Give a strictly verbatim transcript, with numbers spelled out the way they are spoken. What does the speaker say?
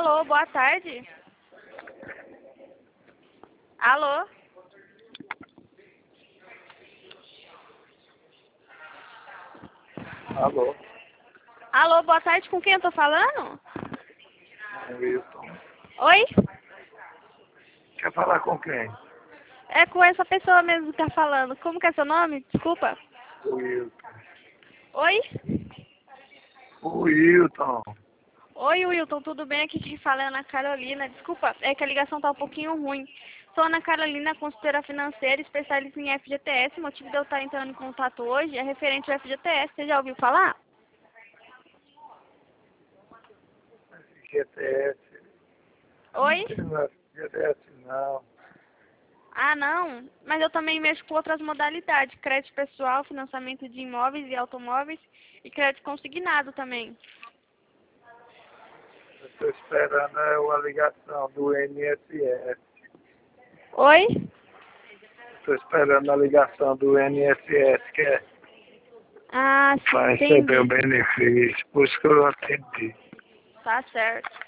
Alô, boa tarde. Alô? Alô, Alô, boa tarde, com quem eu tô falando? Wilton. Oi? Quer falar com quem? É com essa pessoa mesmo que tá falando. Como que é seu nome? Desculpa. O Wilton. Oi? O Wilton. Oi, Wilton, tudo bem? Aqui quem fala é Ana Carolina. Desculpa, é que a ligação tá um pouquinho ruim. Sou Ana Carolina, consultora financeira, especialista em F G T S. O motivo de eu estar entrando em contato hoje é referente ao F G T S. Você já ouviu falar? G T S. Oi? Não, G T S não. Ah, não. Mas eu também mexo com outras modalidades. Crédito pessoal, financiamento de imóveis e automóveis e crédito consignado também. Eu estou esperando é uma ligação do I N S S. Oi? Estou esperando a ligação do I N S S, que é Ah, sim, para receber o entendi. benefício. Por isso que eu atendi. Tá certo.